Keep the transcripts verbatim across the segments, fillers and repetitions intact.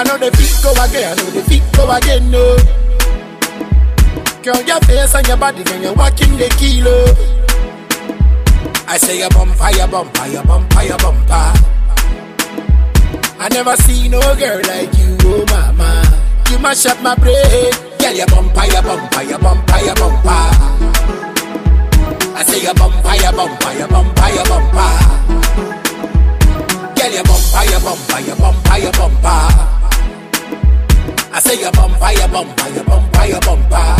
know the feet go again, I know the feet go again, no. Girl, your face and your body when you're walking the kilo. I say you bumper, you bumper, you bumper, you bumper. I never see no girl like you, oh mama. You mash up my brain. Girl, you bumper, you bumper, you bumper, you bumper. I say you bumper, you bumper, you bumper, you bumper. Girl, you bumper, you bumper, you bumper, you bumper. I say you bumper, you bumper, you bumper, you bumper.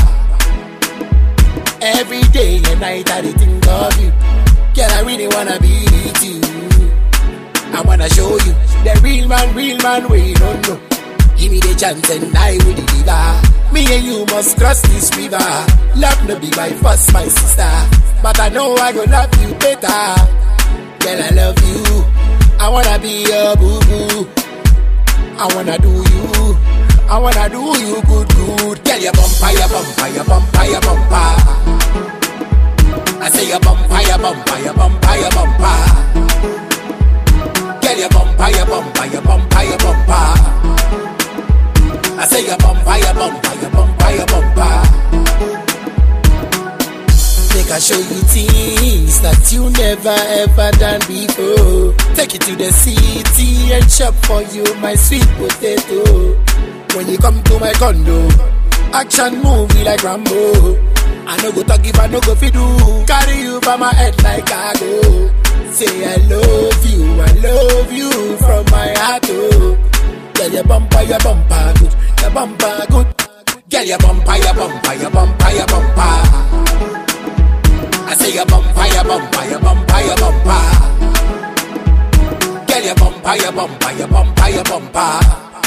Every day and night I think of you. Girl, I really wanna be with you. I wanna show you the real man, real man, we don't know. Give me the chance and I will deliver. Me and you must cross this river. Love no be my first, my sister, but I know I gonna love you better. Girl, I love you. I wanna be your boo-boo. I wanna do you. I wanna do you good, good. Girl, you bumper, you bumper, you bumper, you bumper. I say you bumper, you bumper, you bumper, you bumper. Girl, you bumper, you bumper, you bumper, you bumper. I say you bumper, you bumper, you bumper, you bumper. Make I show you things that you never ever done before. Take you to the city and shop for you, my sweet potato. When you come to my condo, action movie like Rambo. I no go to give, I no go fi do. Carry you by my head like cargo. Say I love you, I love you from my heart, oh. Girl, your bumper, your bumper good, your bumper good. Girl, your bumper, your bumper, your bumper, your bumper. I say your bumper, your bumper, your bumper, your bumper. Girl, your bumper, your bumper, your bumper, your bumper.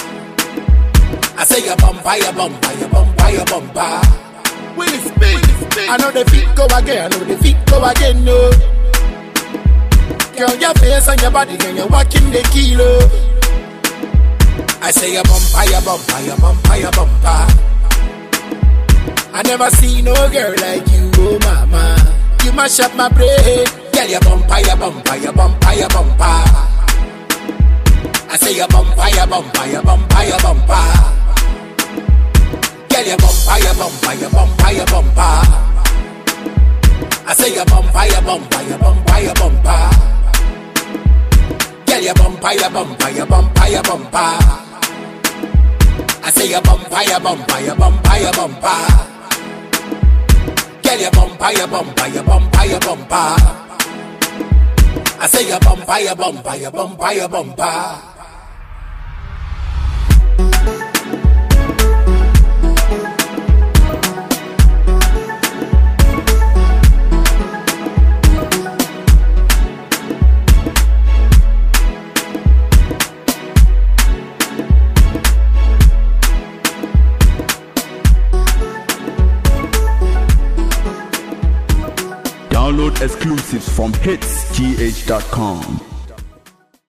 I say your bumper, your bumper, your bumper, your bumper. Will it speak? I know the feet go again, I know the feet go again, no. Girl, your face and your body when you're walking the kilo. I say your bumper, your bumper, your bumper, your bumper. I never see no girl like you, oh mama. You mash up my brain. Girl, your bumper, your bumper, your bumper, your bumper. I say your bumper, your bumper, your bumper, your bumper. Girl, your bumper, your bumper, your bumper, your bumper. I say your bumper, your bumper, your bumper, your bumper. Girl, your bumper, your bumper, your bumper, your bumper. I say your bumper, your bumper, your bumper, your bumper. Girl, your bumper, your bumper, your bumper, your bumper. I say your bumper, your bumper, your bumper, your bumper. Download exclusives from hits g h dot com.